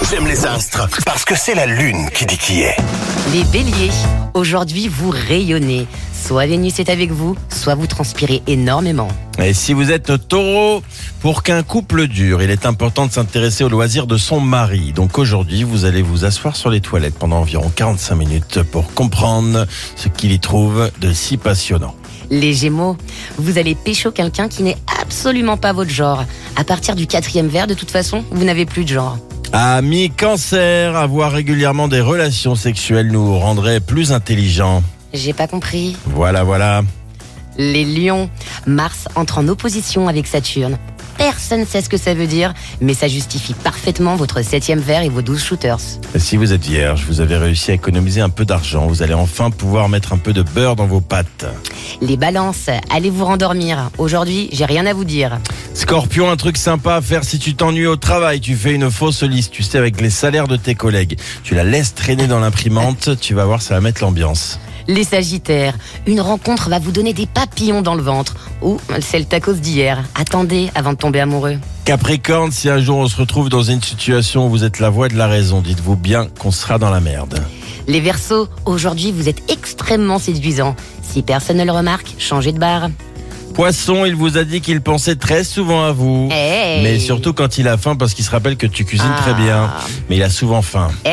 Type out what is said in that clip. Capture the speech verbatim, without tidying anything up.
J'aime les astres parce que c'est la lune qui dit qui est. Les béliers, aujourd'hui vous rayonnez. Soit Vénus est avec vous, soit vous transpirez énormément. Et si vous êtes taureau, pour qu'un couple dure, il est important de s'intéresser aux loisirs de son mari. Donc aujourd'hui, vous allez vous asseoir sur les toilettes pendant environ quarante-cinq minutes pour comprendre ce qu'il y trouve de si passionnant. Les gémeaux, vous allez pécho quelqu'un qui n'est absolument pas votre genre. À partir du quatrième verre, de toute façon, vous n'avez plus de genre. Amis cancer, avoir régulièrement des relations sexuelles nous rendrait plus intelligents. J'ai pas compris. Voilà, voilà. Les lions, Mars entre en opposition avec Saturne. Personne ne sait ce que ça veut dire, mais ça justifie parfaitement votre septième verre et vos douze shooters. Et si vous êtes vierge, vous avez réussi à économiser un peu d'argent, vous allez enfin pouvoir mettre un peu de beurre dans vos pâtes. Les balances, allez vous rendormir. Aujourd'hui, j'ai rien à vous dire. Scorpion, un truc sympa à faire si tu t'ennuies au travail, tu fais une fausse liste, tu sais, avec les salaires de tes collègues. Tu la laisses traîner dans l'imprimante, tu vas voir, ça va mettre l'ambiance. Les sagittaires, une rencontre va vous donner des papillons dans le ventre. Ou c'est le tacos d'hier. Attendez avant de tomber amoureux. Capricorne, si un jour on se retrouve dans une situation où vous êtes la voix de la raison, dites-vous bien qu'on sera dans la merde. Les Verseaux, aujourd'hui vous êtes extrêmement séduisant. Si personne ne le remarque, changez de bar. Poisson, il vous a dit qu'il pensait très souvent à vous. Hey. Mais surtout quand il a faim parce qu'il se rappelle que tu cuisines Ah. très bien. Mais il a souvent faim.